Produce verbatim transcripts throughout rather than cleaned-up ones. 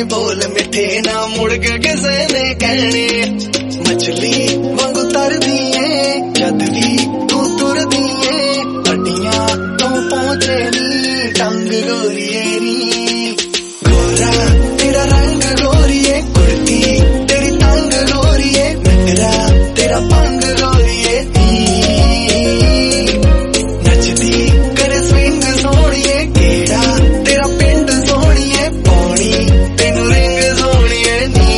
बोल मिठे ना मुड़ के किसे ने कहने मछली वांगू तर दिए जद भी तू तुर दिए अड्डियां तो पहुंचे नी टंग गोरिए नी गोरा तेरा रंग गोरिए कुर्ती तेरी तंग गोरिए नखरा तेरा पंग गोरिए नचदी करे स्विंग सोनिए केड़ा तेरा पिंड सोनिए पौनी तेनू रिंग सोनिए नी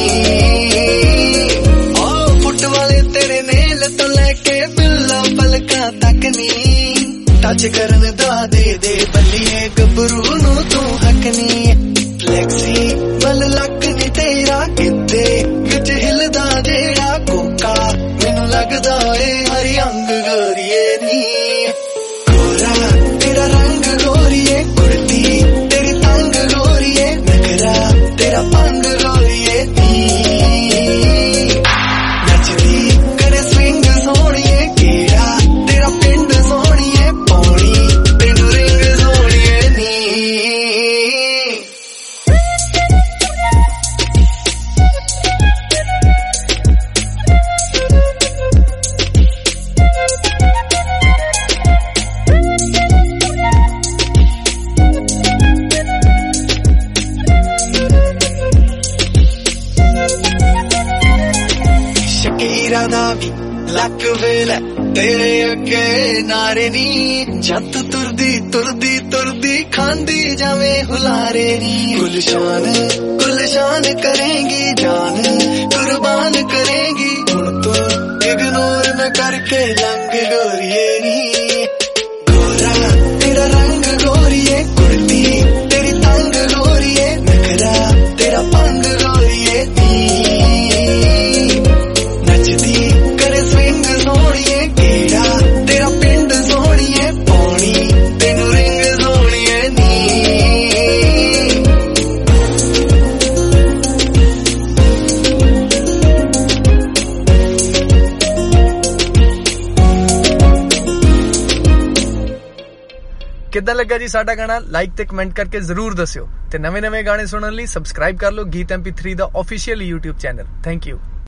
ओ फुट वाले तेरे नेल तो लेके बिल्ला पलका तक नी टच करन दा दे दे बल्लिए गबरू नू तू हकनी फ्लैक्सी बल लक नी तेरा किते विच हिलदा जेड़ा कोका मैनू लगदा ए हरी अंग गोरिए नी गोरा तेरा रंग गोरिए कुर्ती तेरी तंग गोरिए नखरा तेरा पंग गोरिए नी नचदी करे स्विंग सोनिए केड़ा तेरा पिंड सोनिए पौनी तेनू रिंग सोनिए नी शकीरा दा भी लक वेला तेरे अगे नारे नी जत तुरदी तुरदी तुरदी खांदी जावे हुलारे नी गुलशान गुलशान करेंगी जान कुर्बान करेंगी हुण तो इग्नोर न करके लंग गोरिए नी गोरा तेरा रंग गोरिए कुर्ती तेरी तंग गोरिए नखरा तेरा पंग गोरिए नी नचदी करे स्विंग सोनिए केड़ा तेरा पिंड सोनिए पौनी तेनू रिंग सोनिए नी किद्दां लग्गा जी साडा गाना लाइक ते कमेंट करके जरूर दस्सियो ते नवे नवे गाने सुनने लई सबसक्राइब कर लो गीत एम पी थ्री दा official YouTube channel. Thank you.